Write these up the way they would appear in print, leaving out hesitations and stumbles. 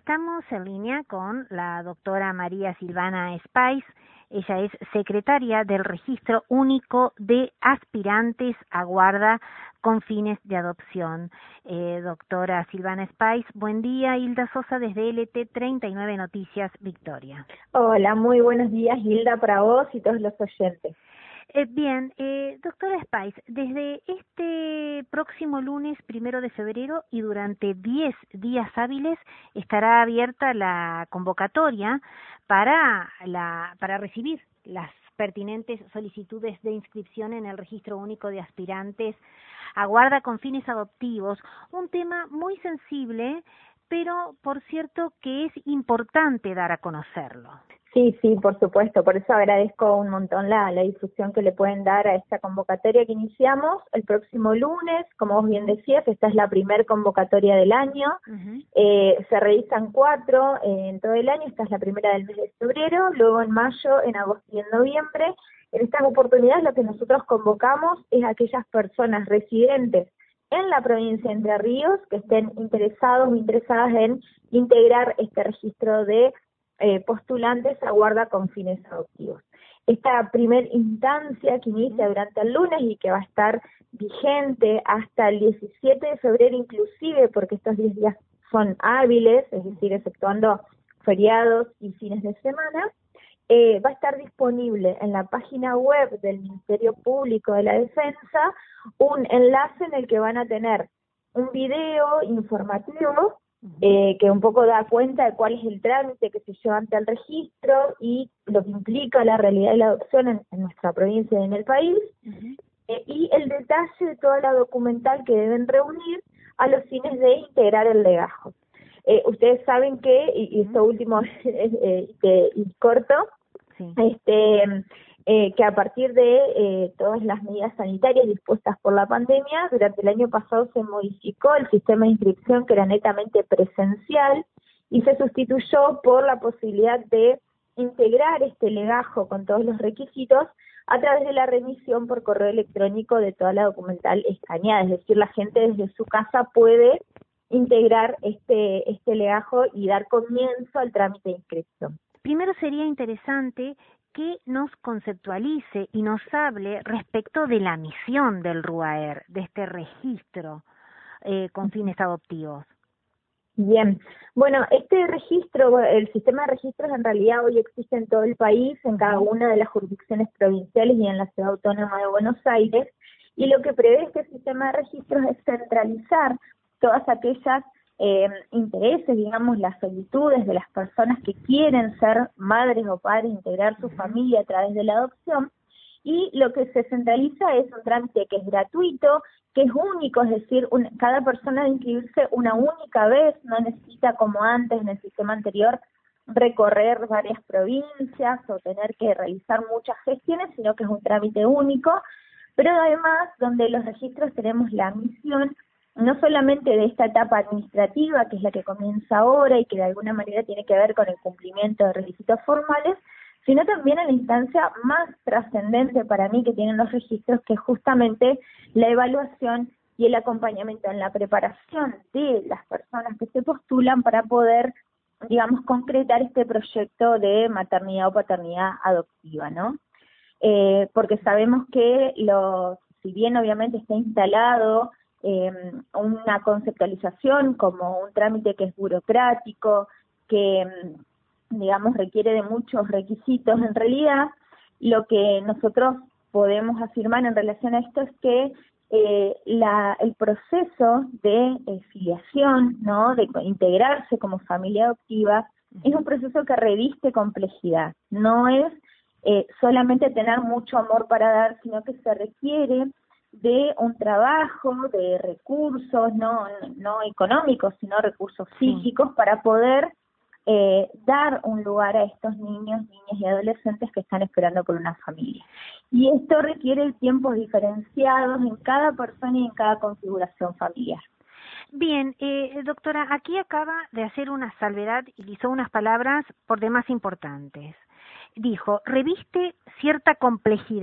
Estamos en línea con la doctora María Silvana Spice. Ella es secretaria del Registro Único de Aspirantes a Guarda con fines de adopción. Doctora Silvana Spice, buen día. Hilda Sosa desde LT39 Noticias Victoria. Hola, muy buenos días, Hilda, para vos y todos los oyentes. Bien, doctora Spice, desde este próximo lunes 1 de febrero y durante 10 días hábiles estará abierta la convocatoria para recibir las pertinentes solicitudes de inscripción en el Registro Único de Aspirantes a Guarda con fines adoptivos, un tema muy sensible, pero por cierto que es importante dar a conocerlo. Sí, por supuesto, por eso agradezco un montón la difusión que le pueden dar a esta convocatoria que iniciamos el próximo lunes. Como vos bien decías, esta es la primer convocatoria del año. Se realizan 4 en todo el año, esta es la primera del mes de febrero, luego en mayo, en agosto y en noviembre. En estas oportunidades lo que nosotros convocamos es a aquellas personas residentes en la provincia de Entre Ríos que estén interesados o interesadas en integrar este registro de postulantes a guarda con fines adoptivos. Esta primera instancia que inicia durante el lunes y que va a estar vigente hasta el 17 de febrero inclusive, porque estos 10 días son hábiles, es decir, exceptuando feriados y fines de semana, va a estar disponible en la página web del Ministerio Público de la Defensa un enlace en el que van a tener un video informativo que un poco da cuenta de cuál es el trámite que se lleva ante el registro y lo que implica la realidad de la adopción en nuestra provincia y en el país, y el detalle de toda la documental que deben reunir a los fines de integrar el legajo. Ustedes saben que, y esto último y corto, que a partir de todas las medidas sanitarias dispuestas por la pandemia, durante el año pasado se modificó el sistema de inscripción que era netamente presencial y se sustituyó por la posibilidad de integrar este legajo con todos los requisitos a través de la remisión por correo electrónico de toda la documental escaneada, es decir, la gente desde su casa puede integrar este legajo y dar comienzo al trámite de inscripción. Primero sería interesante que nos conceptualice y nos hable respecto de la misión del RUAER, de este registro con fines adoptivos. Bien, bueno, este registro, el sistema de registros en realidad hoy existe en todo el país, en cada una de las jurisdicciones provinciales y en la Ciudad Autónoma de Buenos Aires, y lo que prevé este sistema de registros es centralizar todas aquellas intereses, digamos, las solicitudes de las personas que quieren ser madres o padres, integrar su familia a través de la adopción, y lo que se centraliza es un trámite que es gratuito, que es único, es decir, cada persona debe inscribirse una única vez, no necesita como antes en el sistema anterior recorrer varias provincias o tener que realizar muchas gestiones, sino que es un trámite único, pero además donde los registros tenemos la misión no solamente de esta etapa administrativa, que es la que comienza ahora y que de alguna manera tiene que ver con el cumplimiento de requisitos formales, sino también en la instancia más trascendente para mí que tienen los registros, que es justamente la evaluación y el acompañamiento en la preparación de las personas que se postulan para poder, digamos, concretar este proyecto de maternidad o paternidad adoptiva, ¿no? Porque sabemos que si bien obviamente está instalado una conceptualización como un trámite que es burocrático, que digamos requiere de muchos requisitos, en realidad lo que nosotros podemos afirmar en relación a esto es que el proceso de filiación, ¿no?, de integrarse como familia adoptiva, es un proceso que reviste complejidad, no es solamente tener mucho amor para dar, sino que se requiere de un trabajo, de recursos, no económicos, sino recursos físicos para poder dar un lugar a estos niños, niñas y adolescentes que están esperando por una familia. Y esto requiere tiempos diferenciados en cada persona y en cada configuración familiar. Bien, doctora, aquí acaba de hacer una salvedad y utilizó unas palabras por demás importantes. Dijo, reviste cierta complejidad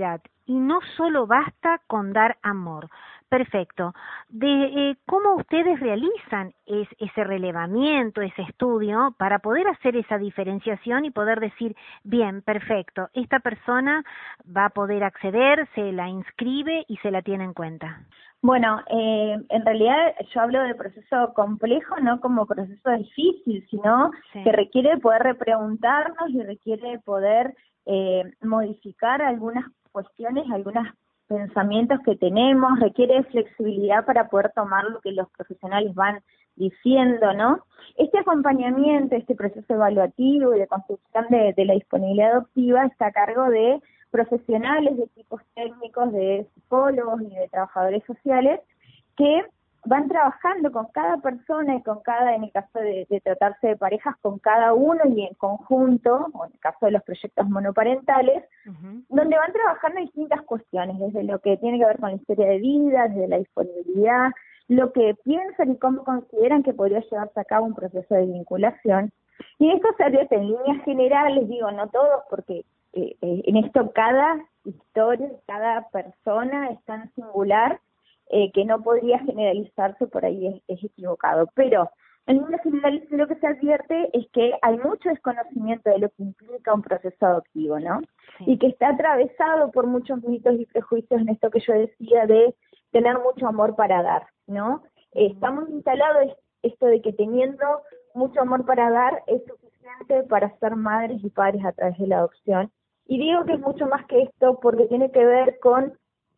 y no solo basta con dar amor. Perfecto. ¿Cómo ustedes realizan ese relevamiento, ese estudio, para poder hacer esa diferenciación y poder decir, bien, perfecto, esta persona va a poder acceder, se la inscribe y se la tiene en cuenta? Bueno, en realidad yo hablo de proceso complejo, no como proceso difícil, sino Sí. que requiere poder repreguntarnos y requiere poder modificar algunas cuestiones, algunos pensamientos que tenemos, requiere flexibilidad para poder tomar lo que los profesionales van diciendo, ¿no? Este acompañamiento, este proceso evaluativo y de construcción de la disponibilidad adoptiva está a cargo de profesionales, de equipos técnicos, de psicólogos y de trabajadores sociales que van trabajando con cada persona y con cada, en el caso de tratarse de parejas, con cada uno y en conjunto, o en el caso de los proyectos monoparentales, donde van trabajando distintas cuestiones, desde lo que tiene que ver con la historia de vida, desde la disponibilidad, lo que piensan y cómo consideran que podría llevarse a cabo un proceso de vinculación. Y esto se advierte en líneas generales, digo, no todos, porque en esto cada historia, cada persona es tan singular que no podría generalizarse, por ahí es equivocado. Pero en líneas generales lo que se advierte es que hay mucho desconocimiento de lo que implica un proceso adoptivo, ¿no? Sí. Y que está atravesado por muchos mitos y prejuicios en esto que yo decía de tener mucho amor para dar, ¿no? Está muy instalado esto de que teniendo mucho amor para dar es suficiente para ser madres y padres a través de la adopción. Y digo que es mucho más que esto porque tiene que ver con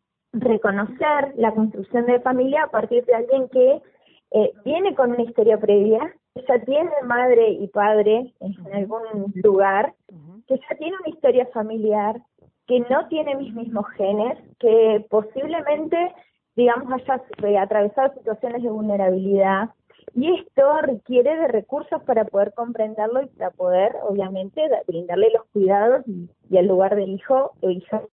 reconocer la construcción de familia a partir de alguien que viene con una historia previa, que ya tiene madre y padre en algún lugar, que ya tiene una historia familiar, que no tiene mis mismos genes, que posiblemente, digamos, haya atravesado situaciones de vulnerabilidad. Y esto requiere de recursos para poder comprenderlo y para poder, obviamente, brindarle los cuidados y al lugar del hijo o hija